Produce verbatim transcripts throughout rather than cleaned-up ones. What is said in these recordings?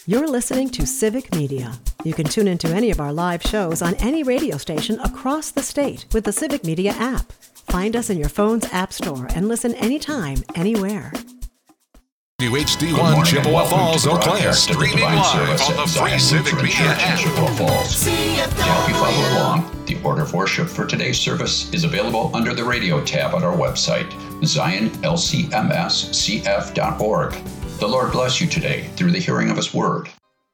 You're listening to Civic Media. You can tune into any of our live shows on any radio station across the state with the Civic Media app. Find us in your phone's app store and listen anytime, anywhere. W H D one Chippewa Falls, Eau Claire, streaming live on the free Civic Media app. Chippewa Falls. To help you follow along, the order of worship for today's service is available under the radio tab on our website, zion l c m s c f dot org. The Lord bless you today through the hearing of His Word.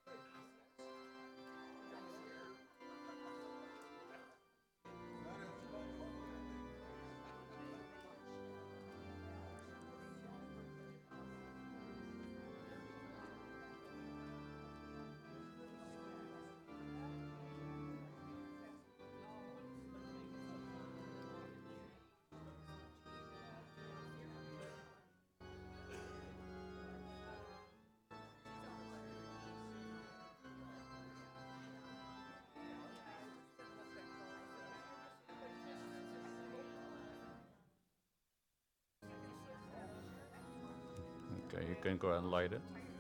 Okay, you can go ahead and light it.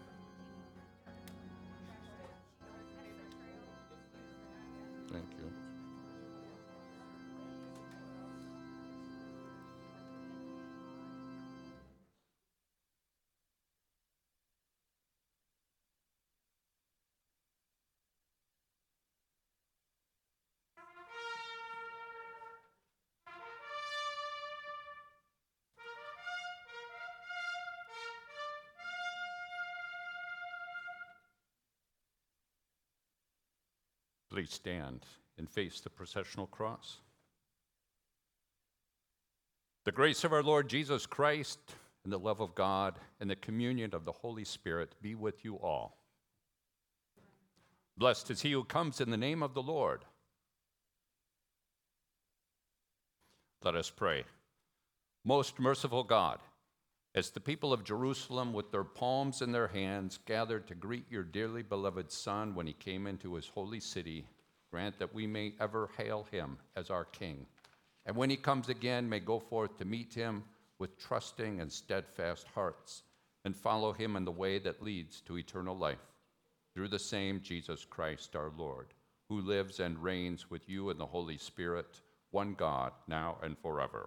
Thank you. Please stand and face the processional cross. The grace of our Lord Jesus Christ and the love of God and the communion of the Holy Spirit be with you all. Blessed is he who comes in the name of the Lord. Let us pray. Most merciful God, as the people of Jerusalem with their palms in their hands gathered to greet your dearly beloved Son when he came into his holy city, grant that we may ever hail him as our King. And when he comes again, may go forth to meet him with trusting and steadfast hearts and follow him in the way that leads to eternal life. Through the same Jesus Christ our Lord, who lives and reigns with you in the Holy Spirit, one God, now and forever.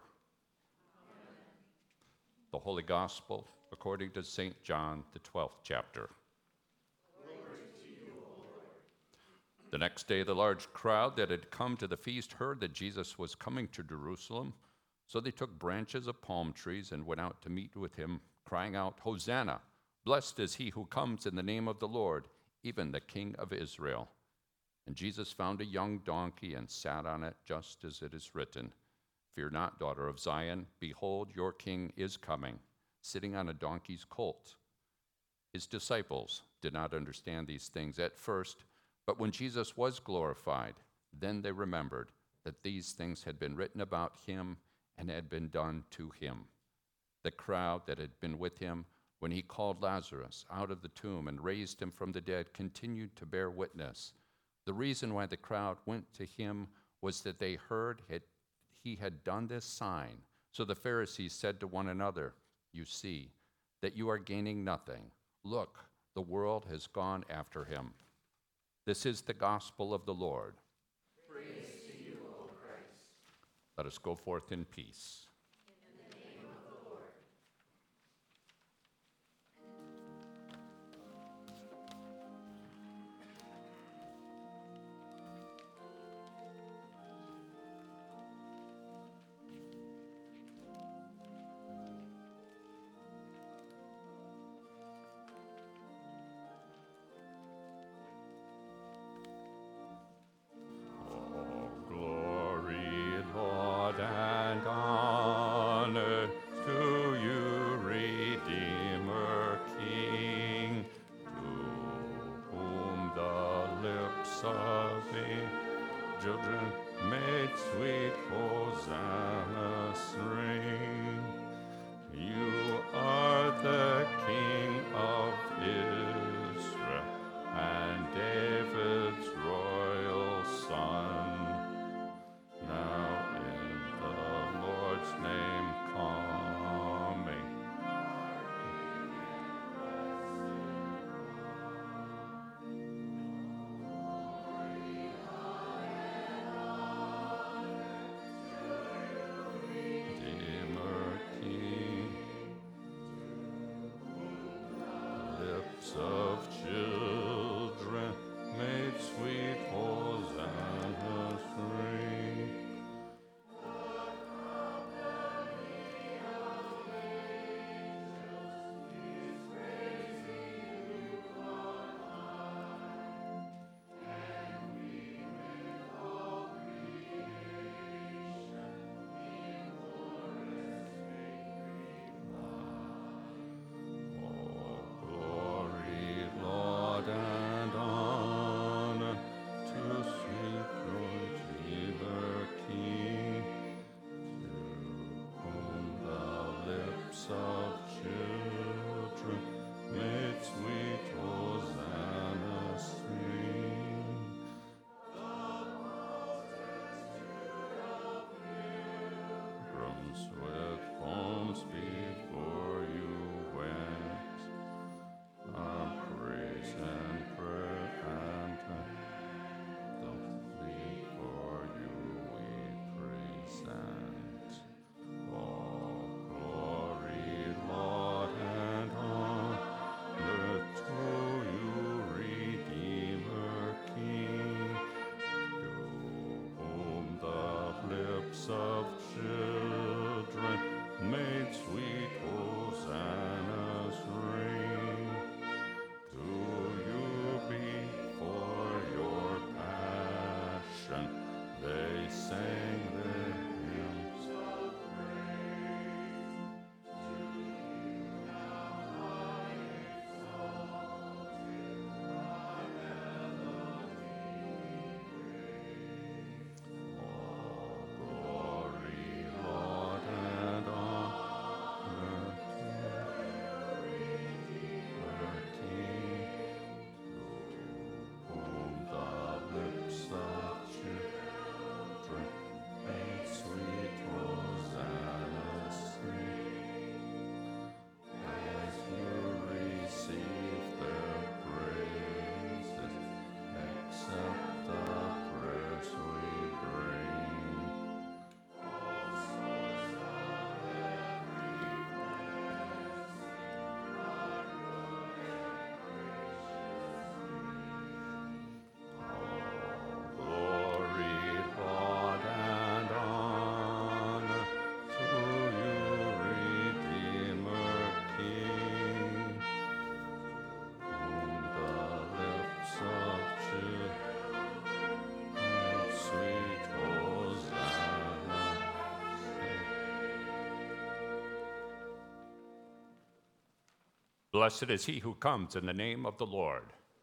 The Holy Gospel according to Saint John, the twelfth chapter. Glory to you, O Lord. The next day, the large crowd that had come to the feast heard that Jesus was coming to Jerusalem. So they took branches of palm trees and went out to meet with him, crying out, Hosanna! Blessed is he who comes in the name of the Lord, even the King of Israel. And Jesus found a young donkey and sat on it, just as it is written, Fear not, daughter of Zion. Behold, your king is coming, sitting on a donkey's colt. His disciples did not understand these things at first, but when Jesus was glorified, then they remembered that these things had been written about him and had been done to him. The crowd that had been with him when he called Lazarus out of the tomb and raised him from the dead continued to bear witness. The reason why the crowd went to him was that they heard it he had done this sign. So the Pharisees said to one another, You see that you are gaining nothing. Look, the world has gone after him. This is the gospel of the Lord. Praise to you, O Christ. Let us go forth in peace. In the name of the Lord. Children made sweet Hosanna ring. You are the King of Israel and David's royal son. Now in the Lord's name coming. of children made sweet Hosanna's ring. Of children made sweet Hosanna's ring. To you be for your passion, they sang their hymns of praise. To you now I exalted, our melody praise. All glory, Lord, and honor to your Redeemer King, to whom the lips of children made sweet Hosanna sing. As you receive their praises, accept the prayers we bring. All source of every blessing, our good and gracious King. All glory, Lord, and honor to you, Redeemer King, whom the lips of children made sweet Hosanna sing. Blessed is he who comes in the name of the Lord.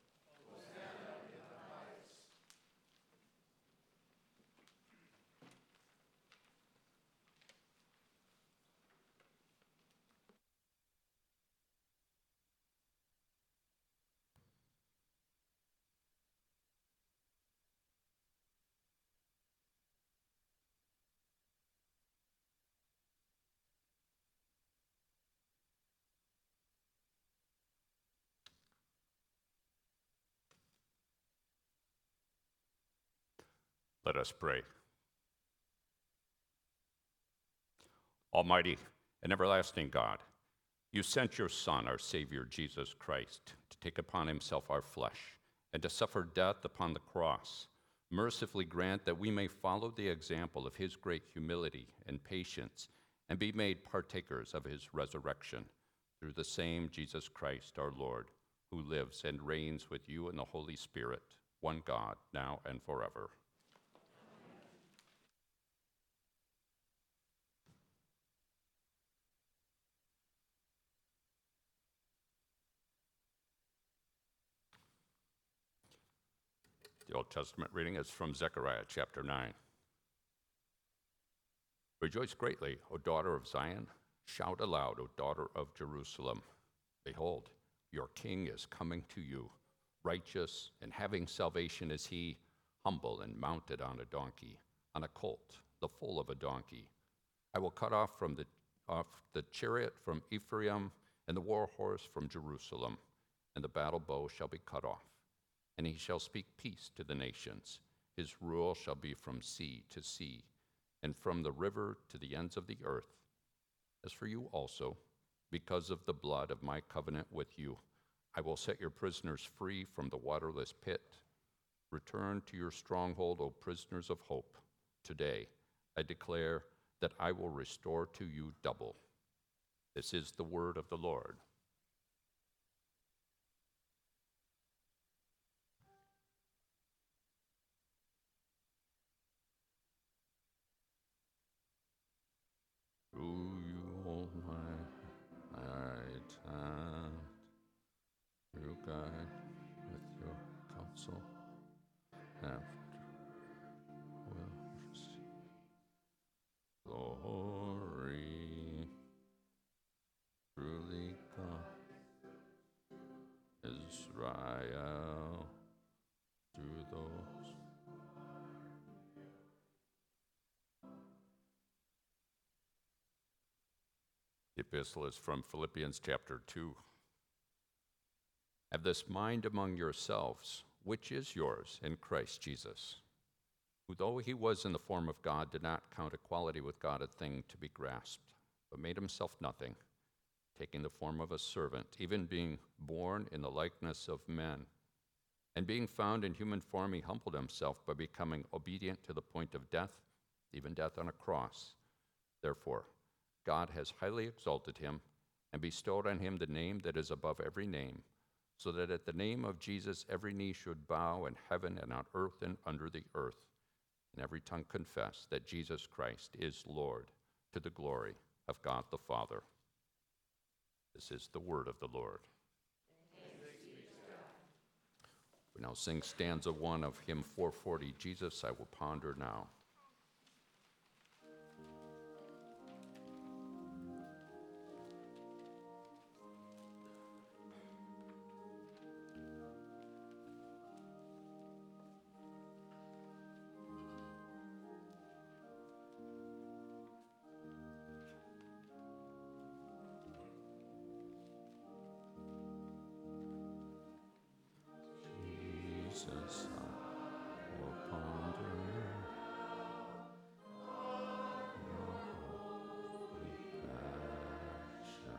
Let us pray. Almighty and everlasting God, you sent your Son, our Savior, Jesus Christ, to take upon himself our flesh and to suffer death upon the cross. Mercifully grant that we may follow the example of his great humility and patience and be made partakers of his resurrection through the same Jesus Christ our Lord, who lives and reigns with you in the Holy Spirit, one God, now and forever. The Old Testament reading is from Zechariah chapter nine. Rejoice greatly, O daughter of Zion. Shout aloud, O daughter of Jerusalem. Behold, your king is coming to you. Righteous and having salvation is he, humble and mounted on a donkey, on a colt, the foal of a donkey. I will cut off from the off the chariot from Ephraim, and the war horse from Jerusalem, and the battle bow shall be cut off. And he shall speak peace to the nations. His rule shall be from sea to sea, and from the river to the ends of the earth. As for you also, because of the blood of my covenant with you, I will set your prisoners free from the waterless pit. Return to your stronghold, O prisoners of hope. Today, I declare that I will restore to you double. This is the word of the Lord. Through you hold my right hand. You guide with your counsel. After will receive glory. Truly God, Israel, through those. The epistle is from Philippians chapter two. Have this mind among yourselves, which is yours in Christ Jesus, who though he was in the form of God, did not count equality with God a thing to be grasped, but made himself nothing, taking the form of a servant, even being born in the likeness of men. And being found in human form, he humbled himself by becoming obedient to the point of death, even death on a cross. Therefore, God has highly exalted him and bestowed on him the name that is above every name, so that at the name of Jesus every knee should bow in heaven and on earth and under the earth, and every tongue confess that Jesus Christ is Lord, to the glory of God the Father. This is the word of the Lord. We now sing stanza one of hymn four forty, Jesus I Will Ponder Now. Jesus, I will ponder your holy passion.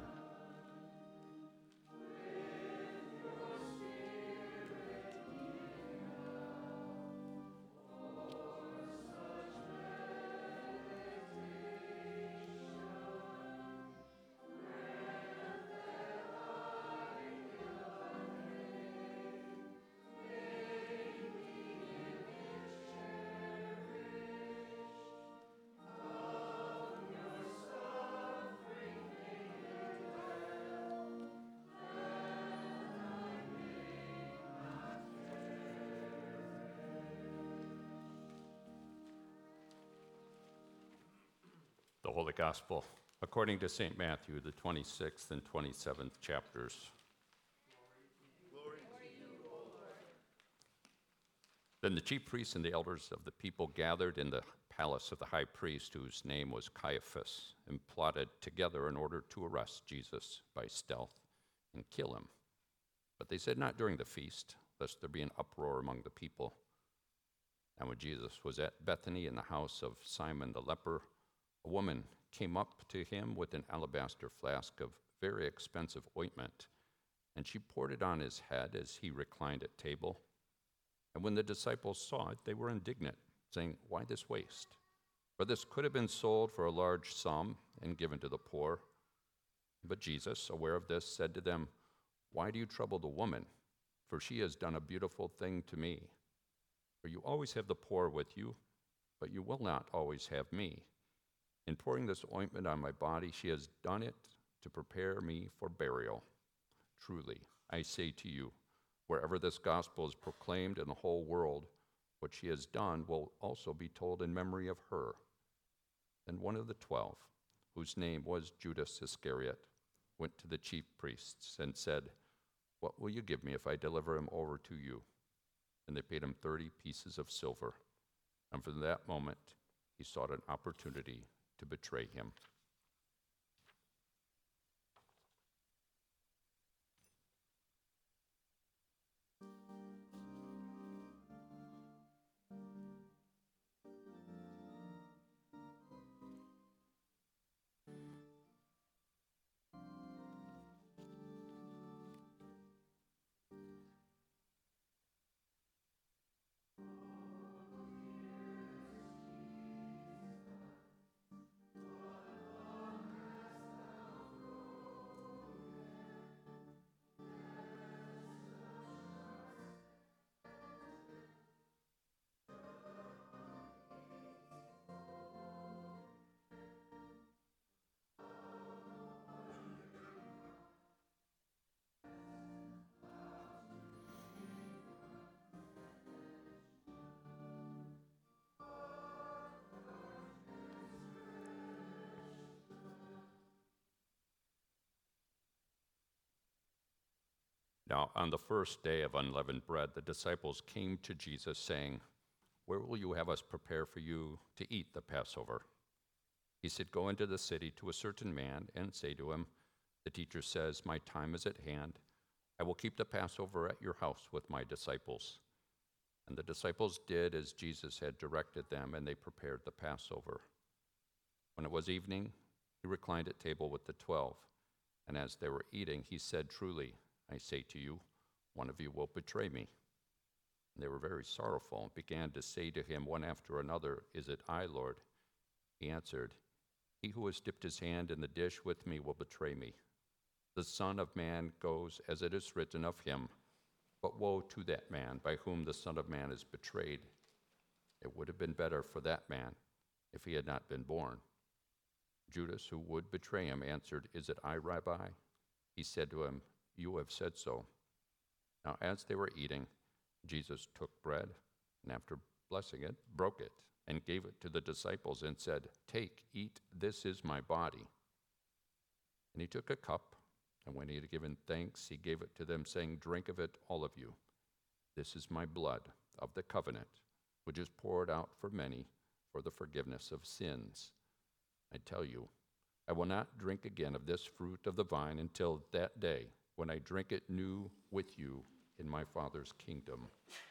The Holy Gospel, according to Saint Matthew, the twenty-sixth and twenty-seventh chapters. Glory to you, O Lord. Then the chief priests and the elders of the people gathered in the palace of the high priest, whose name was Caiaphas, and plotted together in order to arrest Jesus by stealth and kill him. But they said, not during the feast, lest there be an uproar among the people. And when Jesus was at Bethany in the house of Simon the leper, a woman came up to him with an alabaster flask of very expensive ointment, and she poured it on his head as he reclined at table. And when the disciples saw it, they were indignant, saying, why this waste? For this could have been sold for a large sum and given to the poor. But Jesus, aware of this, said to them, why do you trouble the woman? For she has done a beautiful thing to me. For you always have the poor with you, but you will not always have me. In pouring this ointment on my body, she has done it to prepare me for burial. Truly, I say to you, wherever this gospel is proclaimed in the whole world, what she has done will also be told in memory of her. Then one of the twelve, whose name was Judas Iscariot, went to the chief priests and said, what will you give me if I deliver him over to you? And they paid him thirty pieces of silver. And from that moment, he sought an opportunity to betray him. Now, on the first day of unleavened bread, the disciples came to Jesus, saying, "Where will you have us prepare for you to eat the Passover?" He said, "Go into the city to a certain man and say to him, 'The teacher says, my time is at hand. I will keep the Passover at your house with my disciples.'" And the disciples did as Jesus had directed them, and they prepared the Passover. When it was evening, he reclined at table with the twelve. And as they were eating, he said, "Truly, I say to you, one of you will betray me." And they were very sorrowful and began to say to him one after another, "Is it I, Lord?" He answered, "He who has dipped his hand in the dish with me will betray me. The Son of Man goes as it is written of him, but woe to that man by whom the Son of Man is betrayed. It would have been better for that man if he had not been born." Judas, who would betray him, answered, "Is it I, Rabbi?" He said to him, "You have said so." Now as they were eating, Jesus took bread, and after blessing it, broke it, and gave it to the disciples, and said, "Take, eat, this is my body." And he took a cup, and when he had given thanks, he gave it to them, saying, "Drink of it, all of you. This is my blood of the covenant, which is poured out for many for the forgiveness of sins. I tell you, I will not drink again of this fruit of the vine until that day when I drink it new with you in my Father's kingdom."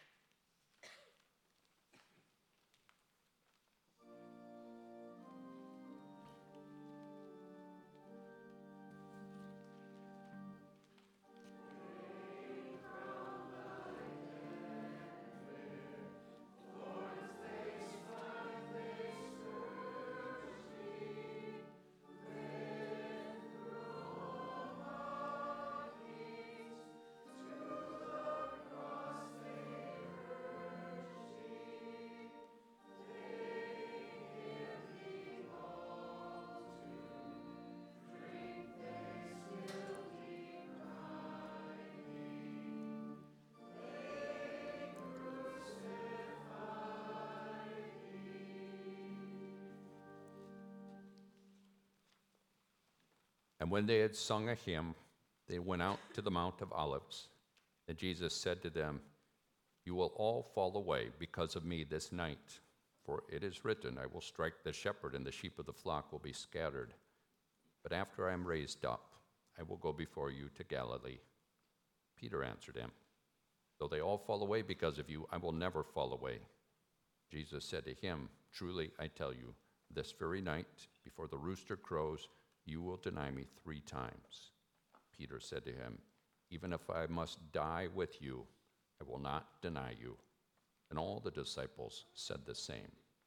And when they had sung a hymn, they went out to the Mount of Olives. And Jesus said to them, "You will all fall away because of me this night. For it is written, I will strike the shepherd, and the sheep of the flock will be scattered. But after I am raised up, I will go before you to Galilee." Peter answered him, "Though they all fall away because of you, I will never fall away." Jesus said to him, "Truly I tell you, this very night, before the rooster crows, you will deny me three times." Peter said to him, "Even if I must die with you, I will not deny you." And all the disciples said the same.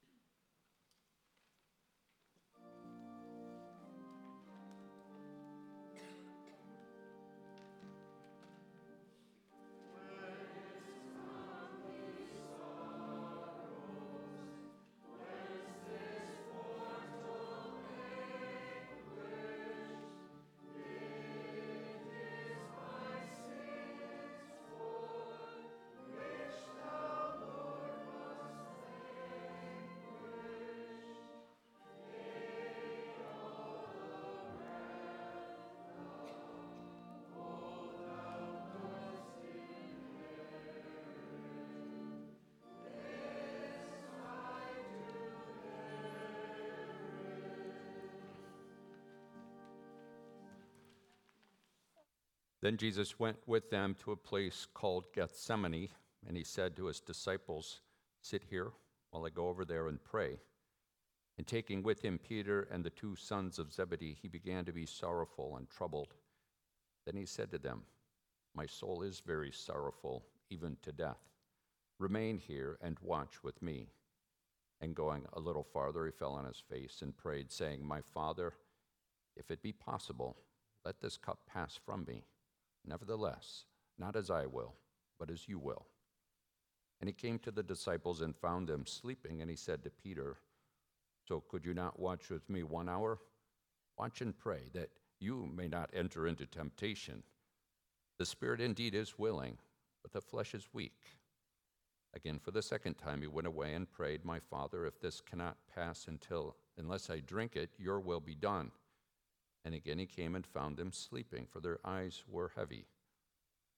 Then Jesus went with them to a place called Gethsemane, and he said to his disciples, "Sit here while I go over there and pray." And taking with him Peter and the two sons of Zebedee, he began to be sorrowful and troubled. Then he said to them, "My soul is very sorrowful, even to death. Remain here and watch with me." And going a little farther, he fell on his face and prayed, saying, "My Father, if it be possible, let this cup pass from me. Nevertheless, not as I will, but as you will." And he came to the disciples and found them sleeping, and he said to Peter, "So could you not watch with me one hour? Watch and pray, that you may not enter into temptation. The spirit indeed is willing, but the flesh is weak." Again, for the second time, he went away and prayed, "My Father, if this cannot pass until, unless I drink it, your will be done." And again he came and found them sleeping, for their eyes were heavy.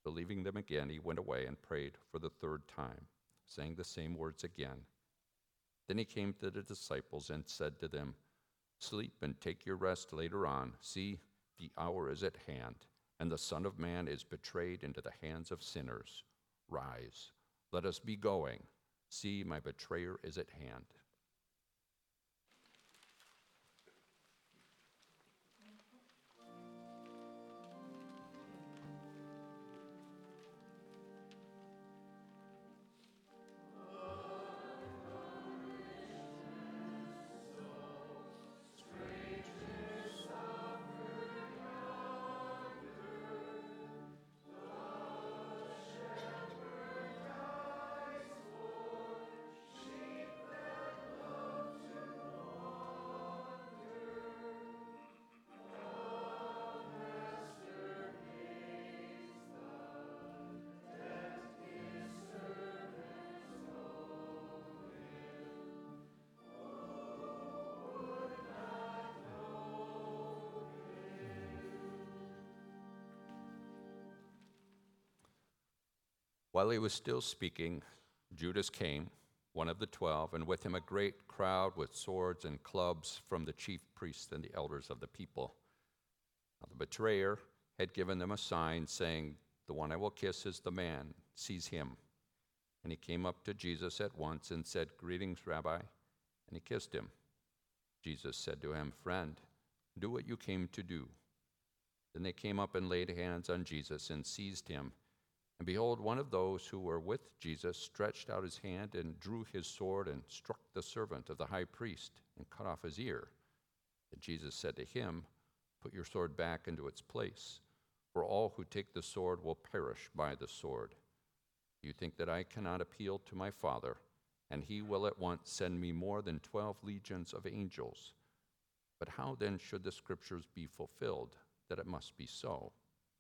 Believing them again, he went away and prayed for the third time, saying the same words again. Then he came to the disciples and said to them, "Sleep and take your rest later on. See, the hour is at hand, and the Son of Man is betrayed into the hands of sinners. Rise, let us be going. See, my betrayer is at hand." While he was still speaking, Judas came, one of the twelve, and with him a great crowd with swords and clubs from the chief priests and the elders of the people. Now the betrayer had given them a sign, saying, "The one I will kiss is the man. Seize him." And he came up to Jesus at once and said, "Greetings, Rabbi," and he kissed him. Jesus said to him, "Friend, do what you came to do." Then they came up and laid hands on Jesus and seized him. And behold, one of those who were with Jesus stretched out his hand and drew his sword and struck the servant of the high priest and cut off his ear. And Jesus said to him, "Put your sword back into its place, for all who take the sword will perish by the sword. You think that I cannot appeal to my Father, and he will at once send me more than twelve legions of angels. But how then should the scriptures be fulfilled, that it must be so?"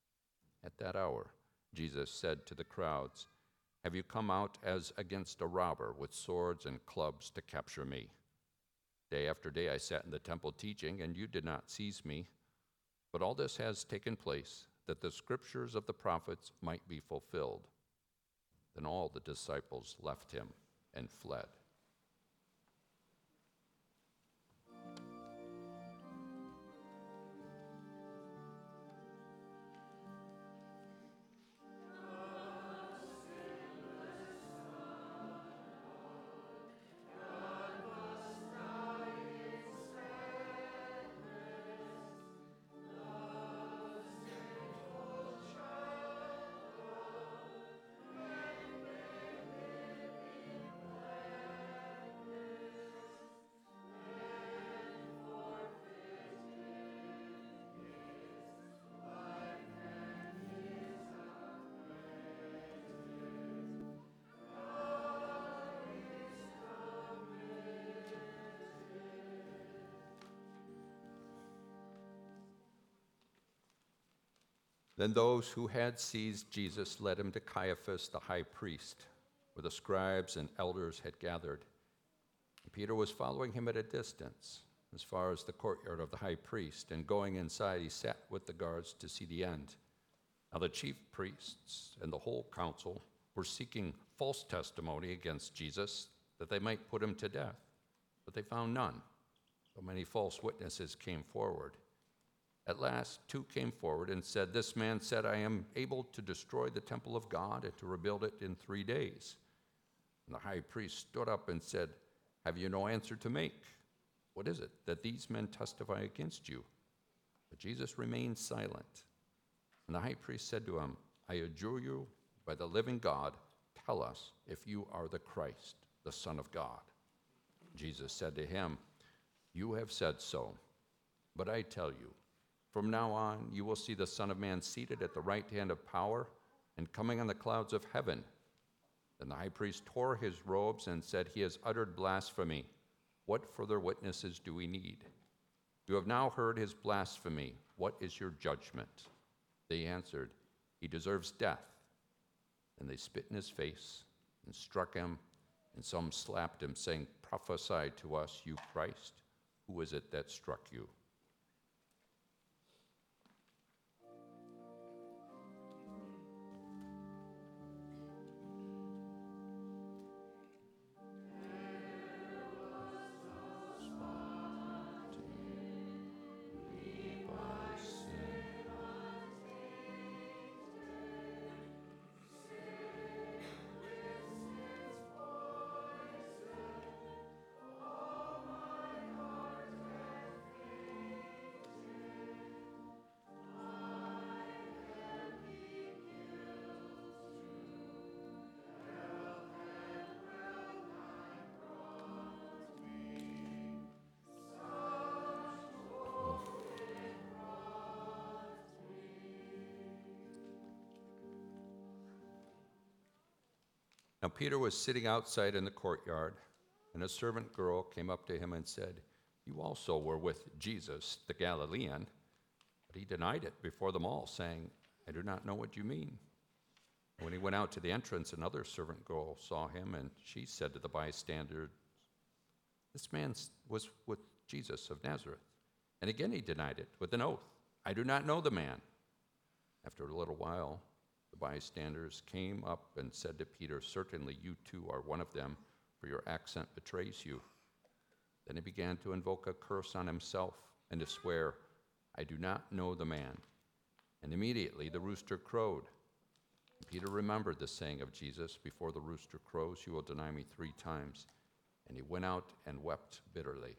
At that hour, Jesus said to the crowds, "Have you come out as against a robber with swords and clubs to capture me? Day after day I sat in the temple teaching, and you did not seize me. But all this has taken place, that the scriptures of the prophets might be fulfilled." Then all the disciples left him and fled. Then those who had seized Jesus led him to Caiaphas the high priest, where the scribes and elders had gathered. And Peter was following him at a distance, as far as the courtyard of the high priest, and going inside he sat with the guards to see the end. Now the chief priests and the whole council were seeking false testimony against Jesus, that they might put him to death, but they found none, though many false witnesses came forward. At last, two came forward and said, "This man said, 'I am able to destroy the temple of God and to rebuild it in three days.' And the high priest stood up and said, 'Have you no answer to make? What is it that these men testify against you?' But Jesus remained silent. And the high priest said to him, 'I adjure you by the living God, tell us if you are the Christ, the Son of God.' Jesus said to him, 'You have said so. But I tell you, from now on, you will see the Son of Man seated at the right hand of power and coming on the clouds of heaven.' Then the high priest tore his robes and said, 'He has uttered blasphemy. What further witnesses do we need? You have now heard his blasphemy. What is your judgment?' They answered, 'He deserves death.' And they spit in his face and struck him, and some slapped him, saying, 'Prophesy to us, you Christ. Who is it that struck you?' Now Peter was sitting outside in the courtyard, and a servant girl came up to him and said, "You also were with Jesus, the Galilean." But he denied it before them all, saying, "I do not know what you mean." And when he went out to the entrance, another servant girl saw him, and she said to the bystanders, "This man was with Jesus of Nazareth." And again he denied it with an oath, "I do not know the man." After a little while, the bystanders came up and said to Peter, "Certainly you too are one of them, for your accent betrays you." Then he began to invoke a curse on himself and to swear, "I do not know the man." And immediately the rooster crowed. And Peter remembered the saying of Jesus, "Before the rooster crows, you will deny me three times." And he went out and wept bitterly.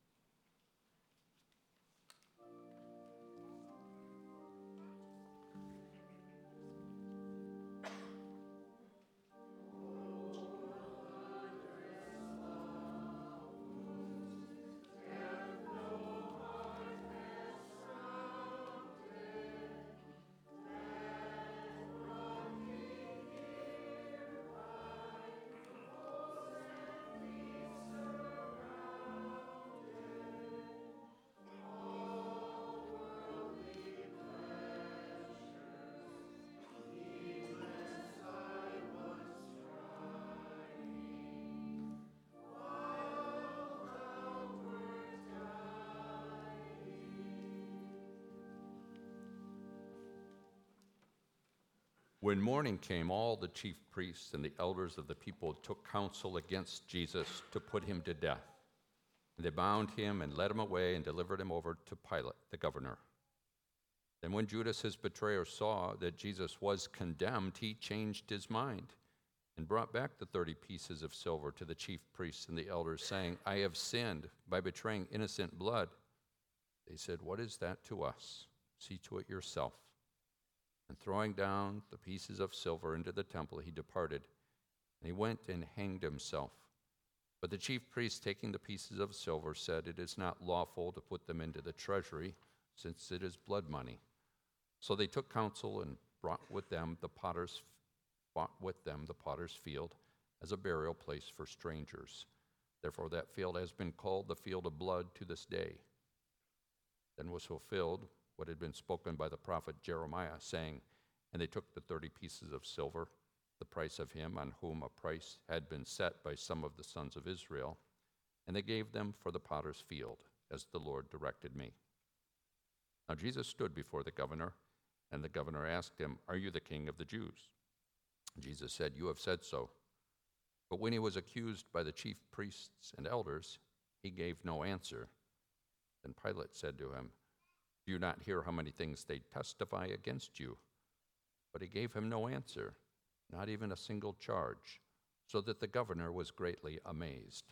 When morning came, all the chief priests and the elders of the people took counsel against Jesus to put him to death. And they bound him and led him away and delivered him over to Pilate, the governor. Then when Judas, his betrayer, saw that Jesus was condemned, he changed his mind and brought back the thirty pieces of silver to the chief priests and the elders, saying, "I have sinned by betraying innocent blood." They said, "What is that to us? See to it yourself." And throwing down the pieces of silver into the temple, he departed, and he went and hanged himself. But the chief priests, taking the pieces of silver, said, "It is not lawful to put them into the treasury, since it is blood money." So they took counsel and brought with them the potter's bought with them the potter's field as a burial place for strangers. Therefore that field has been called the field of blood to this day. Then was fulfilled what had been spoken by the prophet Jeremiah, saying, "And they took the thirty pieces of silver, the price of him on whom a price had been set by some of the sons of Israel, and they gave them for the potter's field, as the Lord directed me." Now Jesus stood before the governor, and the governor asked him, "Are you the king of the Jews?" And Jesus said, "You have said so." But when he was accused by the chief priests and elders, he gave no answer. Then Pilate said to him, "Do you not hear how many things they testify against you?" But he gave him no answer, not even a single charge, so that the governor was greatly amazed.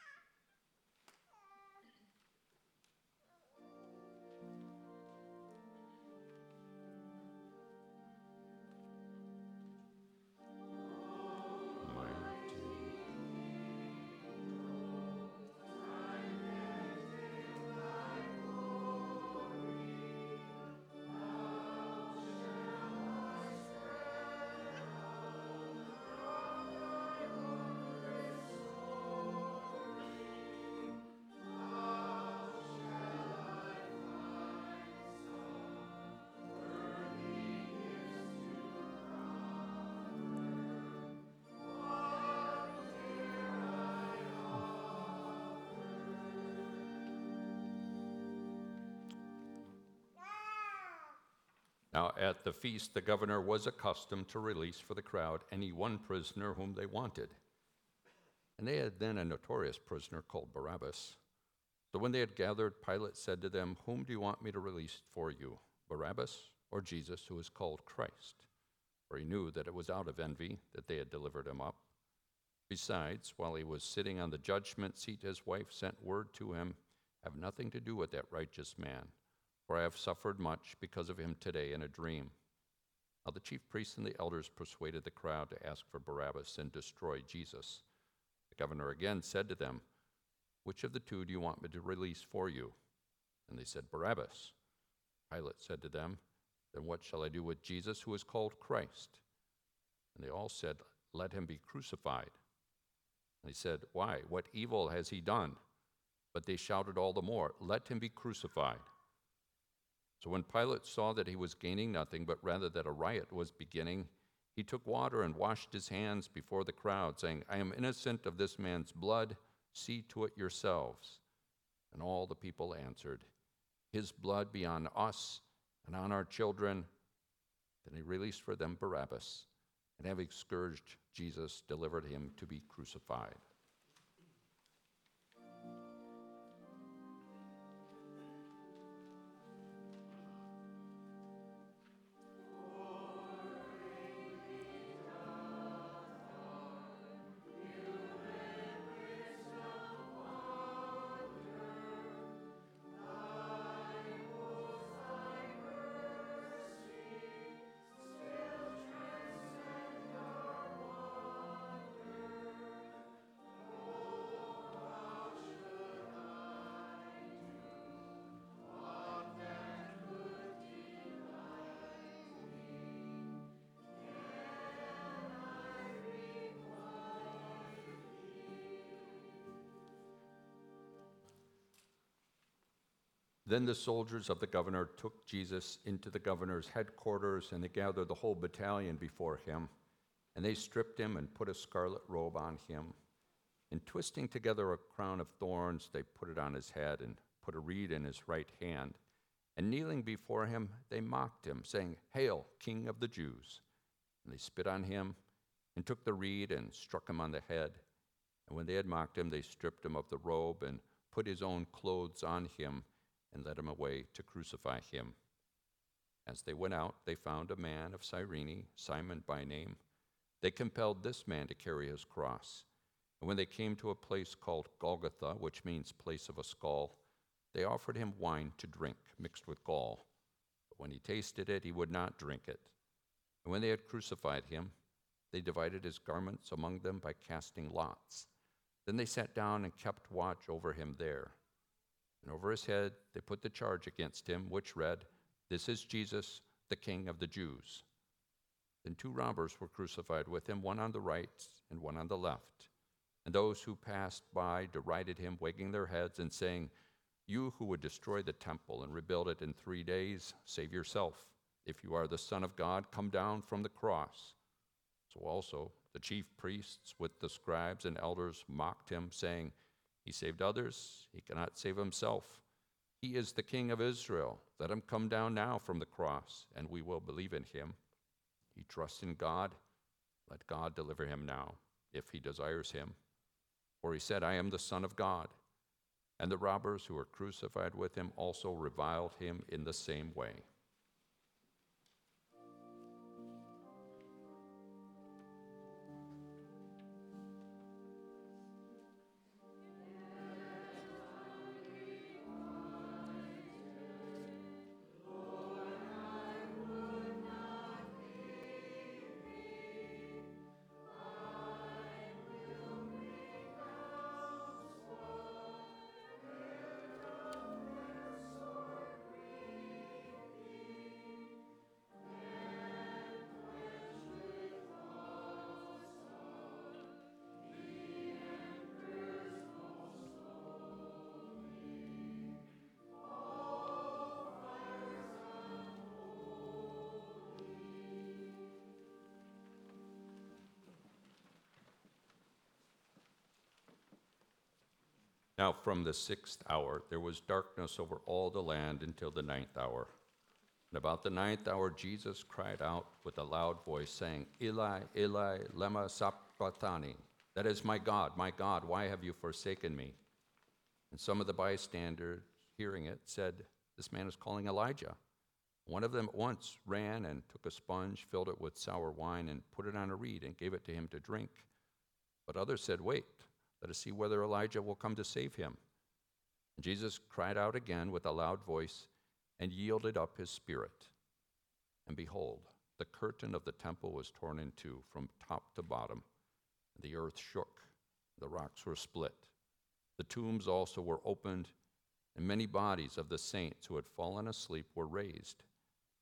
Now at the feast, the governor was accustomed to release for the crowd any one prisoner whom they wanted. And they had then a notorious prisoner called Barabbas. So when they had gathered, Pilate said to them, "Whom do you want me to release for you, Barabbas or Jesus, who is called Christ?" For he knew that it was out of envy that they had delivered him up. Besides, while he was sitting on the judgment seat, his wife sent word to him, "Have nothing to do with that righteous man, for I have suffered much because of him today in a dream." Now the chief priests and the elders persuaded the crowd to ask for Barabbas and destroy Jesus. The governor again said to them, "Which of the two do you want me to release for you?" And they said, "Barabbas." Pilate said to them, "Then what shall I do with Jesus, who is called Christ?" And they all said, "Let him be crucified." And he said, "Why? What evil has he done?" But they shouted all the more, "Let him be crucified." So when Pilate saw that he was gaining nothing, but rather that a riot was beginning, he took water and washed his hands before the crowd, saying, "I am innocent of this man's blood. See to it yourselves." And all the people answered, "His blood be on us and on our children." Then he released for them Barabbas, and having scourged Jesus, delivered him to be crucified. Then the soldiers of the governor took Jesus into the governor's headquarters, and they gathered the whole battalion before him. And they stripped him and put a scarlet robe on him. And twisting together a crown of thorns, they put it on his head and put a reed in his right hand. And kneeling before him, they mocked him, saying, "Hail, King of the Jews!" And they spit on him and took the reed and struck him on the head. And when they had mocked him, they stripped him of the robe and put his own clothes on him, and led him away to crucify him. As they went out, they found a man of Cyrene, Simon by name. They compelled this man to carry his cross. And when they came to a place called Golgotha, which means place of a skull, they offered him wine to drink, mixed with gall. But when he tasted it, he would not drink it. And when they had crucified him, they divided his garments among them by casting lots. Then they sat down and kept watch over him there. And over his head they put the charge against him, which read, "This is Jesus, the King of the Jews." Then two robbers were crucified with him, one on the right and one on the left. And those who passed by derided him, wagging their heads and saying, "You who would destroy the temple and rebuild it in three days, save yourself. If you are the Son of God, come down from the cross." So also the chief priests with the scribes and elders mocked him, saying, "He saved others, he cannot save himself. He is the King of Israel. Let him come down now from the cross, and we will believe in him. He trusts in God. Let God deliver him now, if he desires him. For he said, 'I am the Son of God.'" And the robbers who were crucified with him also reviled him in the same way. Now from the sixth hour there was darkness over all the land until the ninth hour. And about the ninth hour Jesus cried out with a loud voice, saying, "Eli, Eli, lema sabachthani?" That is, "My God, my God, why have you forsaken me?" And some of the bystanders, hearing it, said, "This man is calling Elijah." One of them at once ran and took a sponge, filled it with sour wine, and put it on a reed and gave it to him to drink. But others said, "Wait, let us see whether Elijah will come to save him." And Jesus cried out again with a loud voice and yielded up his spirit. And behold, the curtain of the temple was torn in two from top to bottom. And the earth shook, the rocks were split. The tombs also were opened, and many bodies of the saints who had fallen asleep were raised.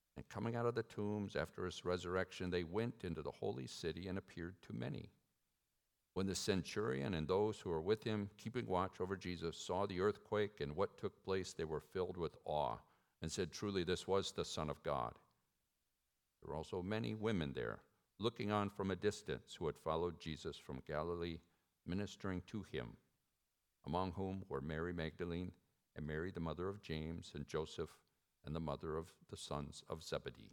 And coming out of the tombs after his resurrection, they went into the holy city and appeared to many. When the centurion and those who were with him, keeping watch over Jesus, saw the earthquake and what took place, they were filled with awe and said, "Truly, this was the Son of God." There were also many women there, looking on from a distance, who had followed Jesus from Galilee, ministering to him, among whom were Mary Magdalene and Mary, the mother of James, and Joseph, and the mother of the sons of Zebedee.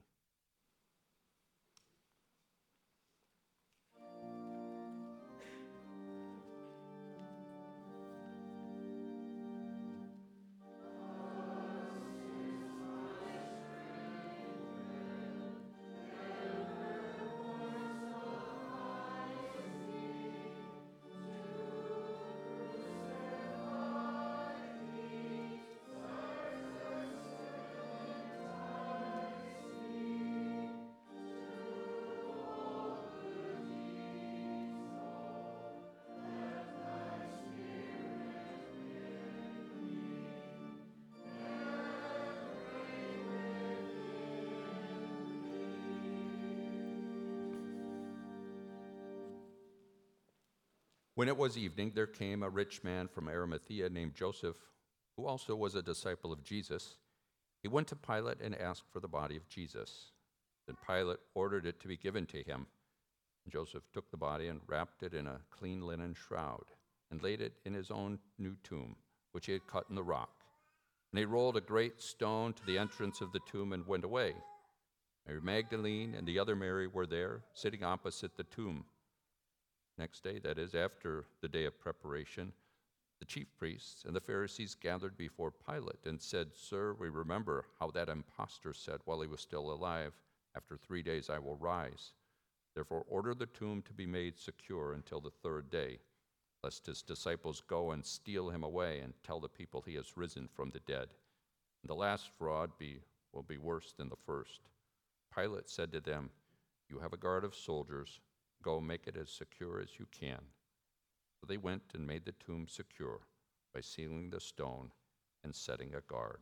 When it was evening, there came a rich man from Arimathea named Joseph, who also was a disciple of Jesus. He went to Pilate and asked for the body of Jesus. Then Pilate ordered it to be given to him. Joseph took the body and wrapped it in a clean linen shroud and laid it in his own new tomb, which he had cut in the rock. And he rolled a great stone to the entrance of the tomb and went away. Mary Magdalene and the other Mary were there, sitting opposite the tomb. Next day, that is, after the day of preparation, the chief priests and the Pharisees gathered before Pilate and said, "Sir, we remember how that impostor said while he was still alive, 'After three days I will rise.' Therefore order the tomb to be made secure until the third day, lest his disciples go and steal him away and tell the people he has risen from the dead. And the last fraud be, will be worse than the first." Pilate said to them, "You have a guard of soldiers. Go make it as secure as you can." So they went and made the tomb secure by sealing the stone and setting a guard.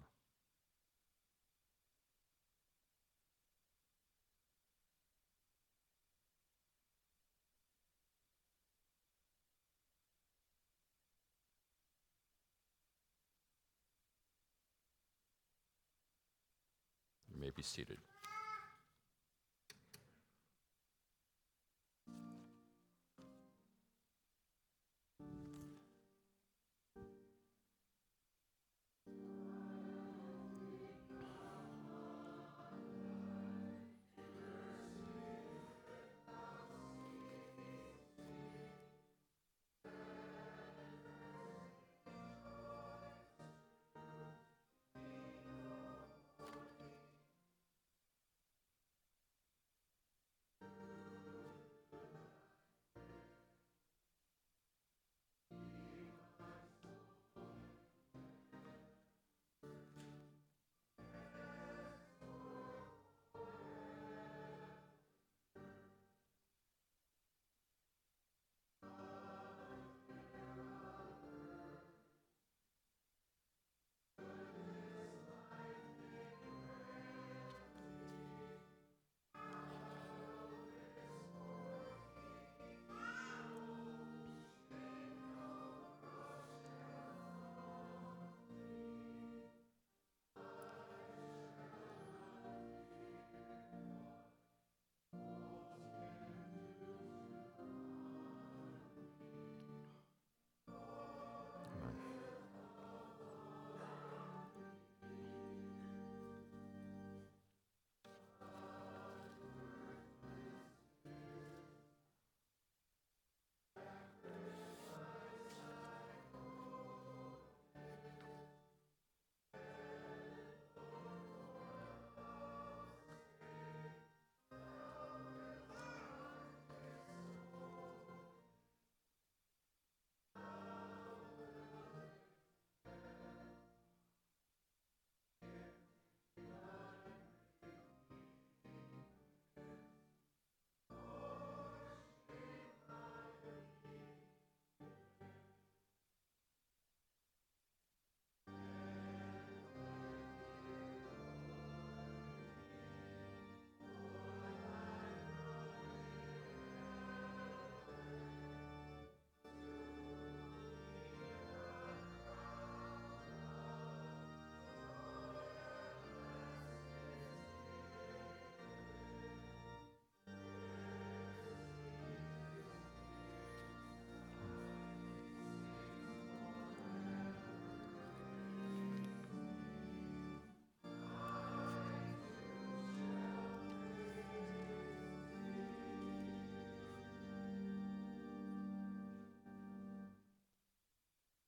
You may be seated.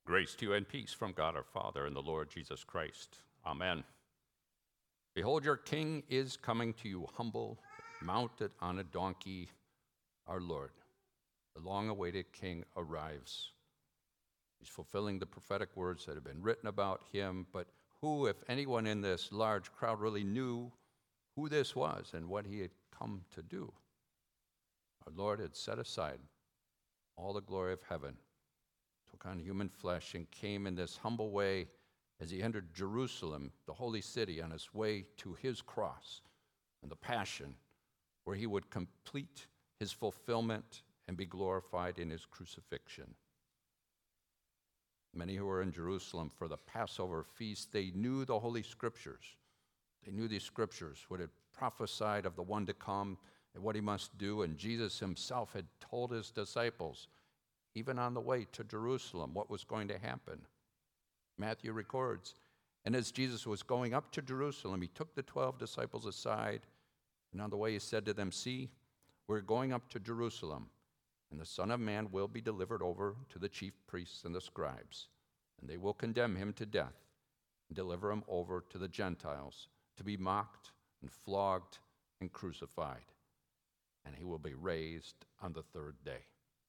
Grace to you and peace from God our Father and the Lord Jesus Christ. Amen. Behold, your King is coming to you, humble, mounted on a donkey, our Lord. The long-awaited King arrives. He's fulfilling the prophetic words that have been written about him, but who, if anyone in this large crowd, really knew who this was and what he had come to do? Our Lord had set aside all the glory of heaven, took on human flesh, and came in this humble way as he entered Jerusalem, the holy city, on his way to his cross and the passion, where he would complete his fulfillment and be glorified in his crucifixion. Many who were in Jerusalem for the Passover feast, they knew the Holy Scriptures. They knew these Scriptures, what had prophesied of the one to come and what he must do, and Jesus himself had told his disciples, even on the way to Jerusalem, what was going to happen. Matthew records, and as Jesus was going up to Jerusalem, he took the twelve disciples aside, and on the way he said to them, "See, we're going up to Jerusalem, and the Son of Man will be delivered over to the chief priests and the scribes, and they will condemn him to death and deliver him over to the Gentiles to be mocked and flogged and crucified, and he will be raised on the third day."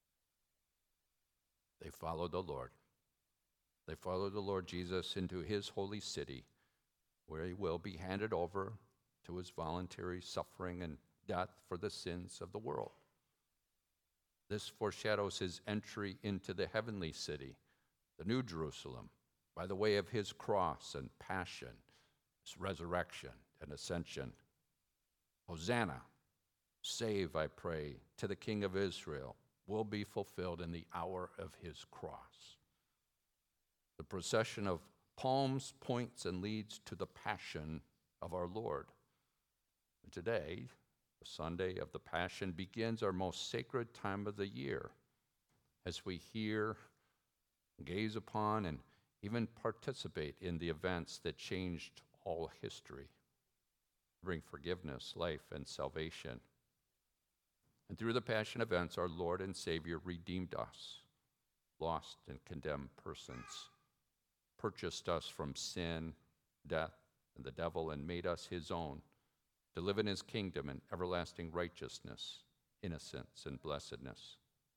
They followed the Lord. They followed the Lord Jesus into his holy city, where he will be handed over to his voluntary suffering and death for the sins of the world. This foreshadows his entry into the heavenly city, the New Jerusalem, by the way of his cross and passion, his resurrection and ascension. Hosanna, save, I pray, to the King of Israel, will be fulfilled in the hour of his cross. The procession of palms points and leads to the passion of our Lord. And today, the Sunday of the Passion, begins our most sacred time of the year as we hear, gaze upon, and even participate in the events that changed all history, bring forgiveness, life, and salvation. And through the Passion events, our Lord and Savior redeemed us, lost and condemned persons, purchased us from sin, death, and the devil, and made us his own, to live in his kingdom in everlasting righteousness, innocence, and blessedness.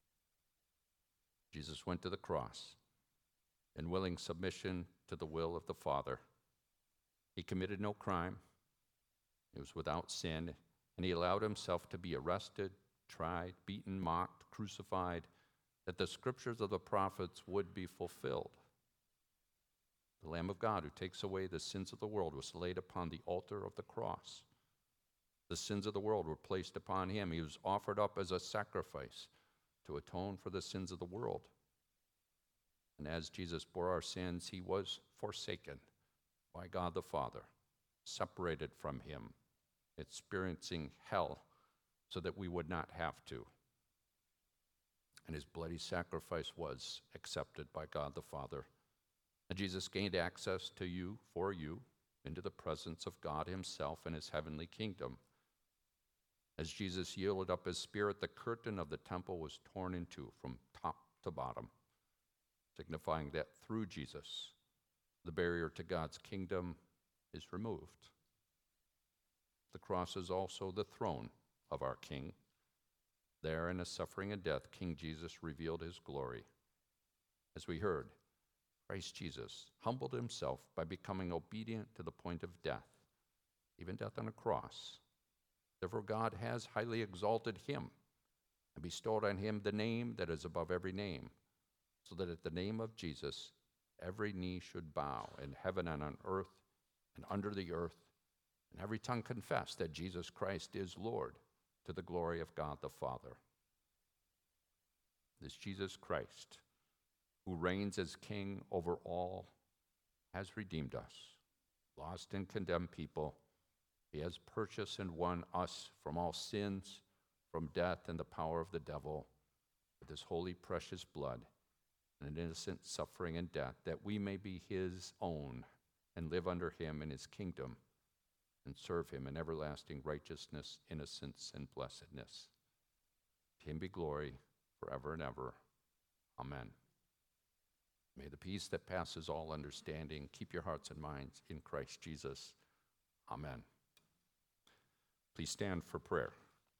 Jesus went to the cross in willing submission to the will of the Father. He committed no crime. He was without sin, and he allowed himself to be arrested, tried, beaten, mocked, crucified, that the scriptures of the prophets would be fulfilled. The Lamb of God who takes away the sins of the world was laid upon the altar of the cross. The sins of the world were placed upon him. He was offered up as a sacrifice to atone for the sins of the world. And as Jesus bore our sins, he was forsaken by God the Father, separated from him, experiencing hell so that we would not have to. And his bloody sacrifice was accepted by God the Father. And Jesus gained access to you, for you, into the presence of God himself and his heavenly kingdom. As Jesus yielded up his spirit, the curtain of the temple was torn in two from top to bottom, signifying that through Jesus, the barrier to God's kingdom is removed. The cross is also the throne of our King. There, in his suffering and death, King Jesus revealed his glory. As we heard, Christ Jesus humbled himself by becoming obedient to the point of death, even death on a cross. Therefore, God has highly exalted him and bestowed on him the name that is above every name, so that at the name of Jesus, every knee should bow in heaven and on earth and under the earth, and every tongue confess that Jesus Christ is Lord, to the glory of God the Father. This Jesus Christ, who reigns as King over all, has redeemed us, lost and condemned people. He has purchased and won us from all sins, from death and the power of the devil, with his holy, precious blood and an innocent suffering and death, that we may be his own and live under him in his kingdom and serve him in everlasting righteousness, innocence, and blessedness. To him be glory forever and ever. Amen. May the peace that passes all understanding keep your hearts and minds in Christ Jesus. Amen. Please stand for prayer.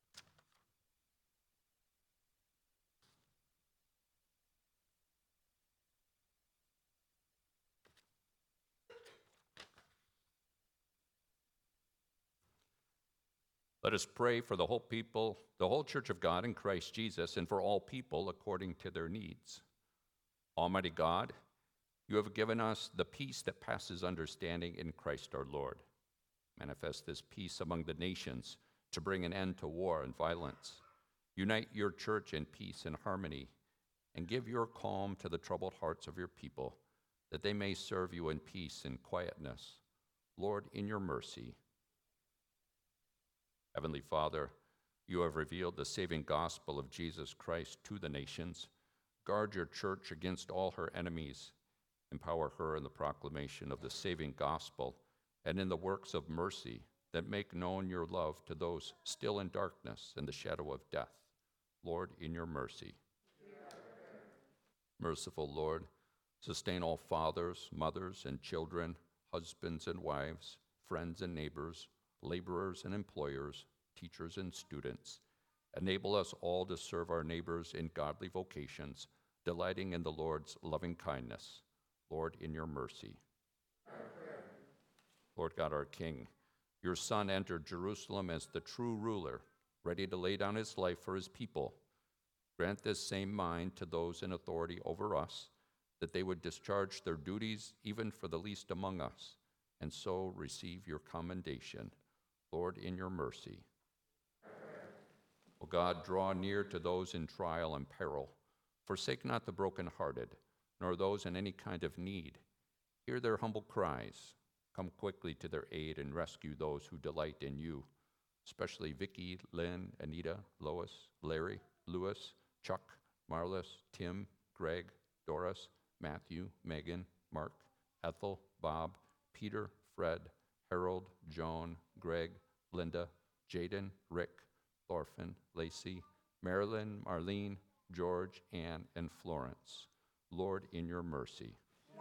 Let us pray for the whole people, the whole church of God in Christ Jesus, and for all people according to their needs. Almighty God, you have given us the peace that passes understanding in Christ our Lord. Manifest this peace among the nations to bring an end to war and violence. Unite your church in peace and harmony, and give your calm to the troubled hearts of your people, that they may serve you in peace and quietness. Lord, in your mercy. Heavenly Father, you have revealed the saving gospel of Jesus Christ to the nations. Guard your church against all her enemies. Empower her in the proclamation of the saving gospel and in the works of mercy that make known your love to those still in darkness and the shadow of death. Lord, in your mercy. Merciful Lord, sustain all fathers, mothers, and children, husbands and wives, friends and neighbors, laborers and employers, teachers and students. Enable us all to serve our neighbors in godly vocations, delighting in the Lord's loving kindness. Lord, in your mercy. Lord God, our King, your Son entered Jerusalem as the true ruler, ready to lay down his life for his people. Grant this same mind to those in authority over us, that they would discharge their duties even for the least among us, and so receive your commendation. Lord, in your mercy. O God, draw near to those in trial and peril. Forsake not the brokenhearted, nor those in any kind of need. Hear their humble cries. Come quickly to their aid and rescue those who delight in you, especially Vicky, Lynn, Anita, Lois, Larry, Lewis, Chuck, Marlis, Tim, Greg, Doris, Matthew, Megan, Mark, Ethel, Bob, Peter, Fred, Harold, Joan, Greg, Linda, Jaden, Rick, Thorfinn, Lacey, Marilyn, Marlene, George, Ann, and Florence. Lord, in your mercy.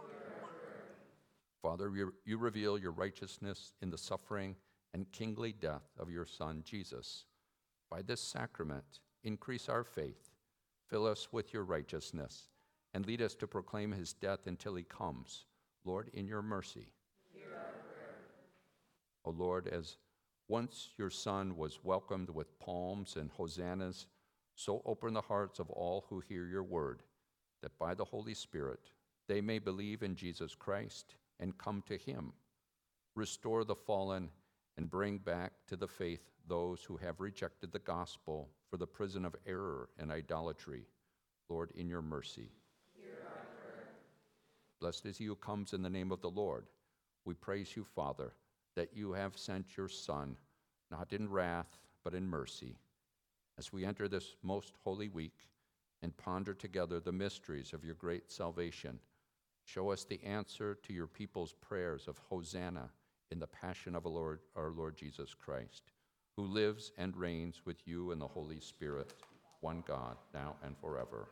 Father, you, you reveal your righteousness in the suffering and kingly death of your Son, Jesus. By this sacrament, increase our faith, fill us with your righteousness, and lead us to proclaim his death until he comes. Lord, in your mercy. O Lord, as once your Son was welcomed with palms and hosannas, so open the hearts of all who hear your word, that by the Holy Spirit they may believe in Jesus Christ and come to him. Restore the fallen and bring back to the faith those who have rejected the gospel for the prison of error and idolatry. Lord, in your mercy. Blessed is he who comes in the name of the Lord. We praise you, Father, that you have sent your Son, not in wrath, but in mercy. As we enter this most holy week and ponder together the mysteries of your great salvation, show us the answer to your people's prayers of Hosanna in the passion of our Lord, our Lord Jesus Christ, who lives and reigns with you in the Holy Spirit, one God, now and forever.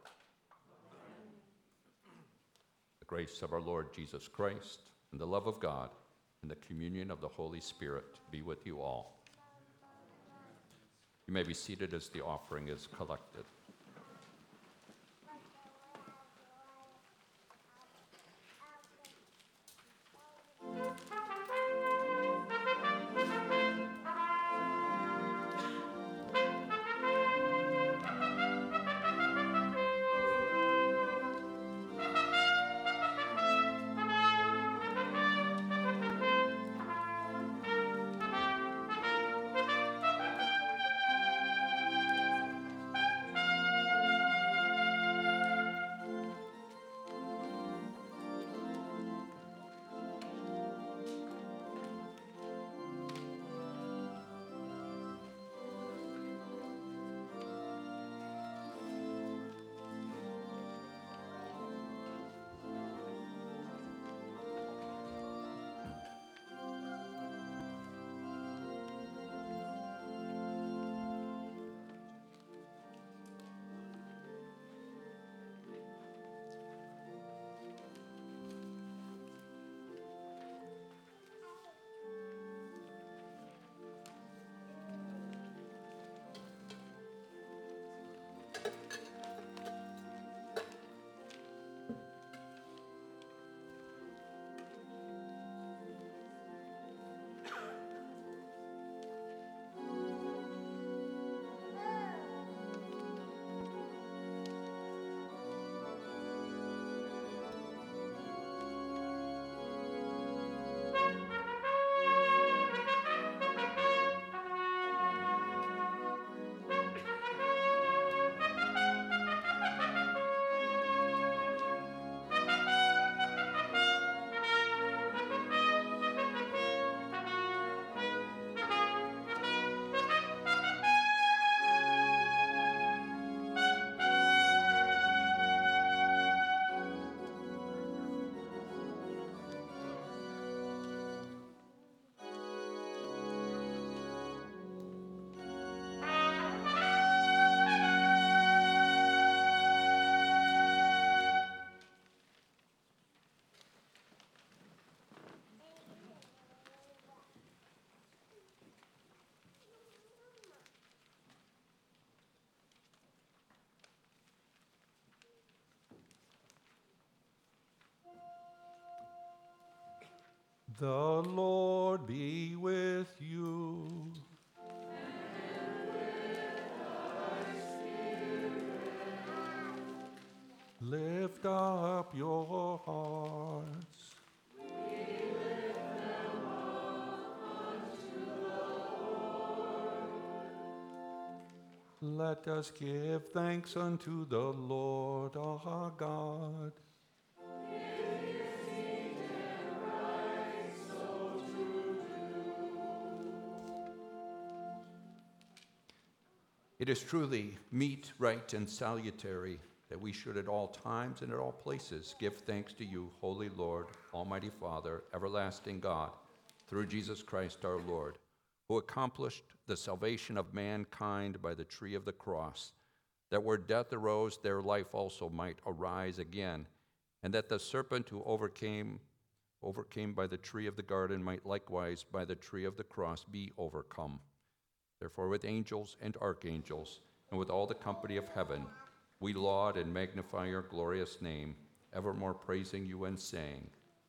The grace of our Lord Jesus Christ, and the love of God, and the communion of the Holy Spirit be with you all. You may be seated as the offering is collected. The Lord be with you. Lift up your hearts. Let us give thanks unto the Lord our God. It is truly meet, right, and salutary that we should at all times and at all places give thanks to you, Holy Lord, Almighty Father, everlasting God, through Jesus Christ our Lord, who accomplished the salvation of mankind by the tree of the cross, that where death arose, there life also might arise again, and that the serpent who overcame, overcame by the tree of the garden might likewise by the tree of the cross be overcome. Therefore, with angels and archangels, and with all the company of heaven, we laud and magnify your glorious name, evermore praising you and saying,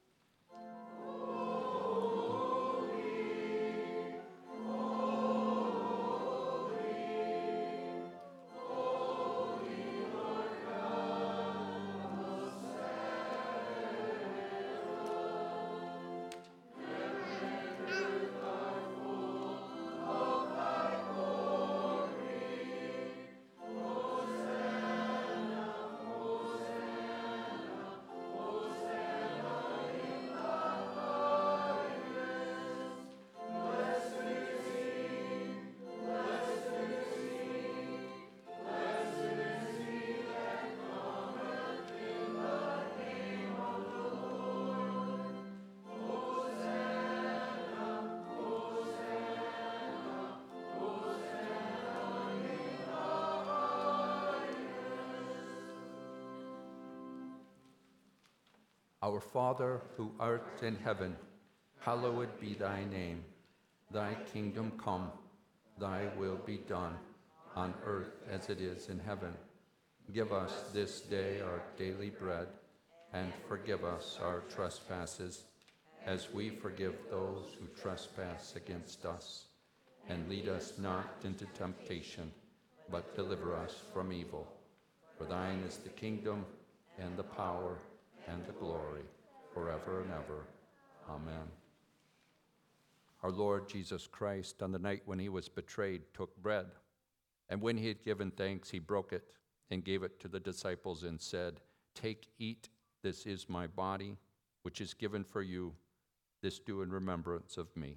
Our Father, who art in heaven, hallowed be thy name. Thy kingdom come, thy will be done, on earth as it is in heaven. Give us this day our daily bread, and forgive us our trespasses, as we forgive those who trespass against us. And lead us not into temptation, but deliver us from evil. For thine is the kingdom, and the power, and the glory, forever and ever. Amen. Our Lord Jesus Christ, on the night when he was betrayed, took bread, and when he had given thanks, he broke it and gave it to the disciples and said, "Take, eat, this is my body, which is given for you. This do in remembrance of me."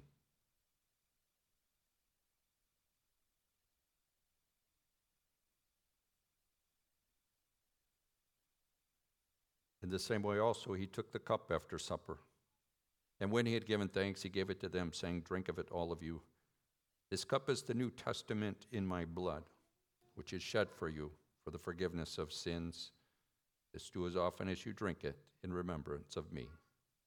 In the same way also he took the cup after supper. And when he had given thanks, he gave it to them, saying, "Drink of it, all of you. This cup is the New Testament in my blood, which is shed for you for the forgiveness of sins. This do as often as you drink it in remembrance of me."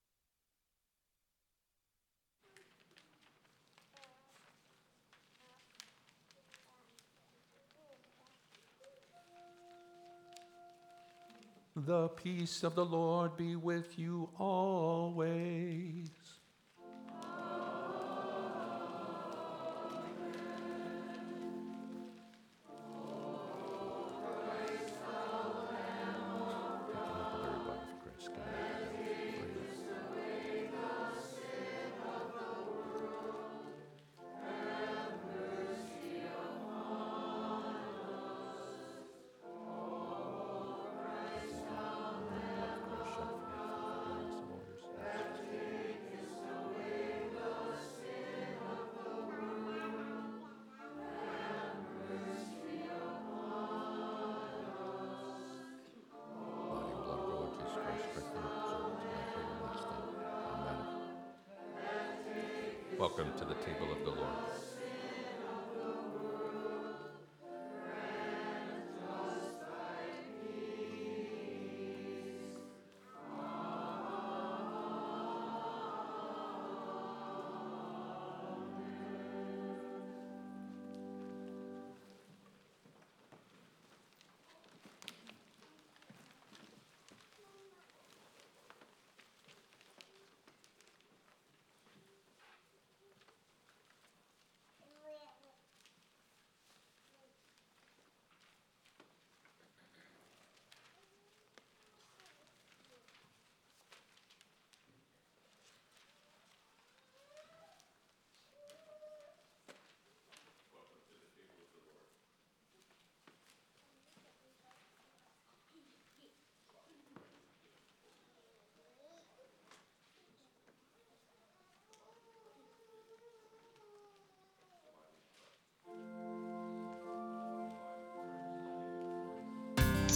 The peace of the Lord be with you always. Welcome to the table of the Lord.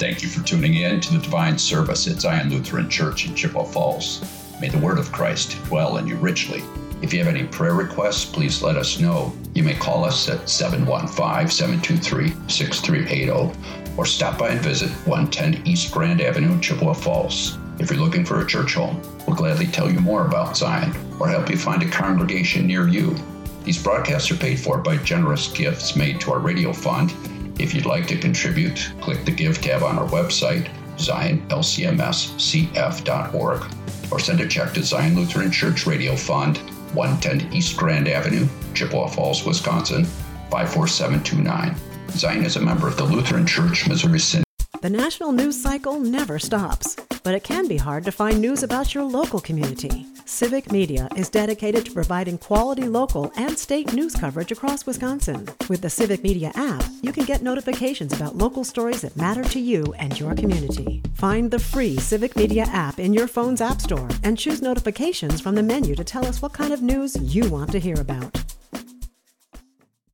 Thank you for tuning in to the divine service at Zion Lutheran Church in Chippewa Falls. May the word of Christ dwell in you richly. If you have any prayer requests, please let us know. You may call us at seven one five, seven two three, six three eight zero or stop by and visit one ten East Grand Avenue, Chippewa Falls. If you're looking for a church home, we'll gladly tell you more about Zion or help you find a congregation near you. These broadcasts are paid for by generous gifts made to our radio fund. If you'd like to contribute, click the Give tab on our website, zion l c m s c f dot org, or send a check to Zion Lutheran Church Radio Fund, one ten East Grand Avenue, Chippewa Falls, Wisconsin, five four seven two nine. Zion is a member of the Lutheran Church Missouri Synod. The national news cycle never stops, but it can be hard to find news about your local community. Civic Media is dedicated to providing quality local and state news coverage across Wisconsin. With the Civic Media app, you can get notifications about local stories that matter to you and your community. Find the free Civic Media app in your phone's app store and choose notifications from the menu to tell us what kind of news you want to hear about.